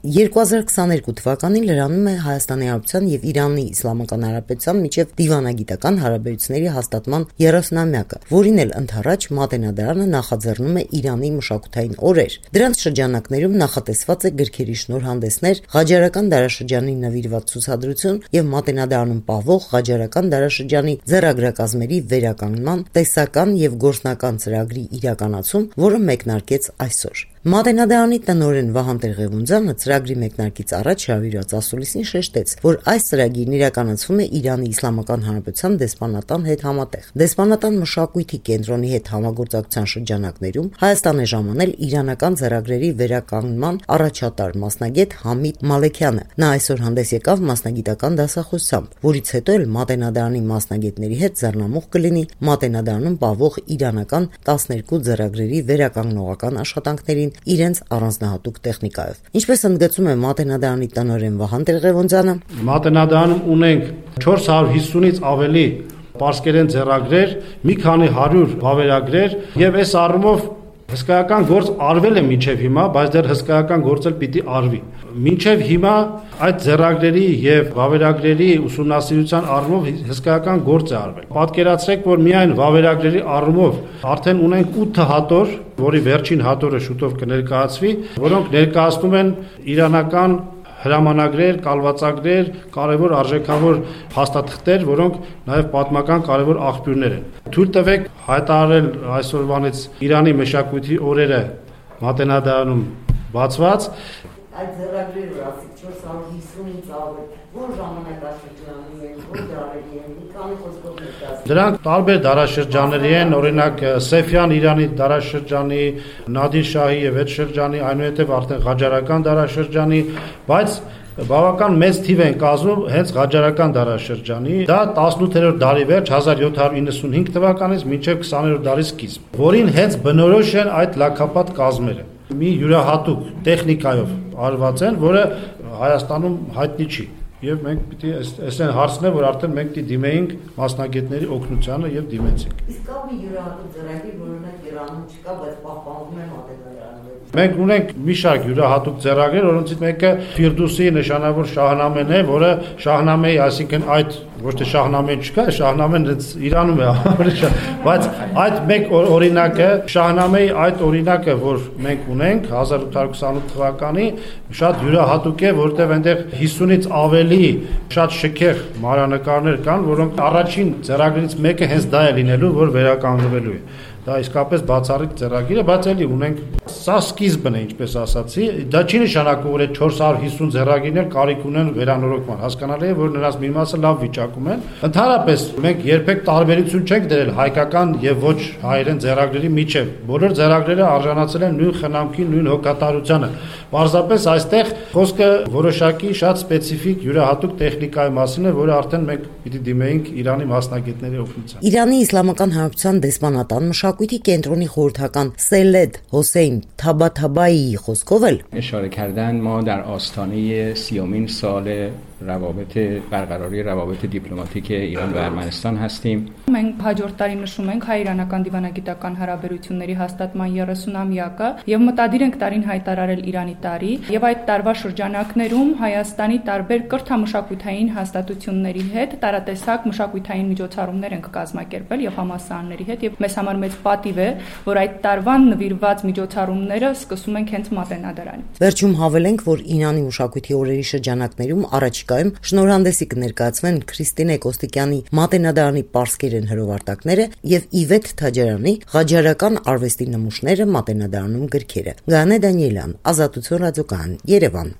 2022 թվականին լրանում է Հայաստանի Հանրապետության եւ Իրանի Իսլամական Հանրապետության միջև դիվանագիտական հարաբերությունների հաստատման 30-ամյակը, որին էլ ընդառաջ Մատենադարանը նախաձեռնում է Իրանի մշակութային օրեր։ Դրանց շրջանակներում նախատեսված է գրքերի շնորհանդեսներ, Ղաջարական դարաշրջանին նվիրված ցուցադրություն եւ Մատենադարանում պահվող Ղաջարական դարաշրջանի ձեռագրակազմերի վերականգնման տեսական եւ գործնական ծրագրի իրականացում, որը մեկնարկեց այսօր։ Մատենադարանի տնօրեն Վահան Տեր-Ղևոնդյանը ծրագրի մեկնարկից առաջ հրավիրված ասուլիսին շեշտեց, որ այս ծրագիրն իրականացվում է Իրանի Իսլամական Հանրապետության դեսպանատան հետ համատեղ։ Դեսպանատան մշակույթի կենտրոնի հետ համագործակցության շրջանակներում Հայաստան է ժամանել իրանական ձեռագրերի վերականգնման առաջատար մասնագետ Համիդ Մալեքյանը։ Նա այսօր հանդես եկավ մասնագիտական դասախոսությամբ, որից հետո էլ Մատենադարանի մասնագետների հետ ձեռնամուխ կլինի Մատենադարանում պահվող իրանական 12 ձեռագրերի վերականգնողական աշխատանքներին իրենց առանձնահատուկ տեխնիկայով։ Ինչպես ընդգծում է Մատենադարանի տնօրեն Վահան Տեր-Ղևոնդյանը, Մատենադարանում ունենք 450-ից ավելի պարսկերեն ձեռագրեր, մի քանի 100 վավերագրեր եւ այս առումով հսկայական գործ արվել է մինչև հիմա, բայց դեռ հսկայական գործ էլ պիտի արվի։ Մինչև հիմա այդ ձեռագրերի եւ վավերագրերի ուսումնասիրության առումով հսկայական գործ է արվել։ Պատկերացրեք, որ միայն վավերագրերի առումով արդեն ունենք 8 հատոր, որի վերջին հատորը շուտով կներկայացվի, որոնք ներկայացնում են իրանական հրամանագրեր, կալվածագրեր, կարևոր արժեքավոր փաստաթղթեր, որոնք նաև պատմական կարևոր աղբյուրներ են։ Թույլ տվեք հայտարարել այսօրվանից Իրանի մշակույթի օրերը Մատենադարանում բացված։ Այդ ձեռագրերը ասիկ 450-ից ավել, որ ժամանակաշրջանի են, որ դարերի են, մի քանի խոսքով ներկայացնում։ Դրանք տարբեր դարաշրջանների են, օրինակ Սեֆյան Իրանի դարաշրջանի, Նադիր Շահի եւ այդ շրջանի, այնուհետեւ արդեն Ղաջարական դարաշրջանի, բայց բավական մեծ թիվ են կազմում հենց Ղաջարական դարաշրջանի։ Դա 18-րդ դարի վերջ 1795 թվականից մինչև 20-րդ դարի սկիզբ, որին հենց բնորոշ են այդ լաքապատ կազմերը։ Մի յուրահատուկ տեխնիկայով արված են, որը Հայաստանում հայտնի չի։ Եվ մենք պիտի այսեն հարցն է, որ արդեն մենք պիտի դիմեինք մասնագետների օգնությանը եւ դիմեցինք։ Իսկ կա մի յուրահատուկ ձեռագիր, որ ունենք Իրանում չկա, բայց պահպանվում է Մատենադարանում։ Մենք ունենք մի շարք յուրահատուկ ձեռագրեր, որոնցից մեկը Ֆիրդուսի նշանավոր Շահնամեն է, որը Շահնամեի, այսինքն այդ ոչ թե Շահնամեն չկա, Շահնամեն Իրանում է, բայց այդ մեկ օրինակը, Շահնամեի այդ օրինակը, որ մենք ունենք 1828 թվականի, շատ յուրահատուկ է, որտեղ այնտեղ 50-ից ավելի շատ շքեղ մանրանկարներ կան, որոնք առաջին ձեռագրից մեկը հենց դա է լինելու, որ վերականգնվելու է։ Դա իսկապես բացառիկ ձեռագիր է, բայց էլի ունենք, սա սկիզբն է, ինչպես ասացի, դա չի նշանակում, որ այդ 450 ձեռագիրներ կարիք ունեն վերանորոգման, հասկանալի է, որ նրանց մի մասը լավ վիճակում են։ Ընդհանրապես մենք երբեք տարբերություն չենք դրել հայկական եւ ոչ հայերեն ձեռագրերի միջև։ Բոլոր ձեռագրերը արժանացել են նույն խնամքի, նույն հոգատարությանը։ Պարզապես այստեղ խոսքը որոշակի շատ սպეციფიկ յուրահատուկ տեխնիկայի մասին է, որը արդեն մենք պիտի դիմեինք Իրանի մասնագետների օգնությամբ։ Իրանի Իսլամական Հանրապետության դեսպանատան մշակույթի կենտրոնի խորհրդական Սելեդ Հոսեյն Թաբաթաբայիի խոսքով էլ اشاره کردن ما در آستانه 30مین سال برقراری روابط دیپلماتیک ایران و ارمنستان هستیم. Մենք հաջորդ տարի նշում ենք հայ-իրանական դիվանագիտական հարաբերությունների հաստատման 30-ամյակը եւ մտադիր ենք տարին հայտարարել Իրանի տարի եւ այդ տարվա շրջանակներում Հայաստանի տարբեր կրթամշակութային հաստատությունների հետ տարատեսակ մշակութային միջոցառումներ ենք կազմակերպել եւ համալսարանների հետ եւ մեզ համար մեծ պատիվ է, որ այդ տարվան նվիրված միջոցառումները սկսում ենք հենց Մատենադարանից։ Վերջում հավելենք, որ Իրանի մշակույթի օրերի շրջանակներում առաջիկայում շնորհանդեսի կներկայացվեն Քրիստինե Կոստիկյանի Մատենադարանի պարսկերեն հրովարտակները եւ Իվեթ Թաջարյանի Ղաջարական արվեստի նմուշները Մատենադարանում գրքերը։ Գանե Դանիելյան, Ազատություն ռադիոկայան, Երևան։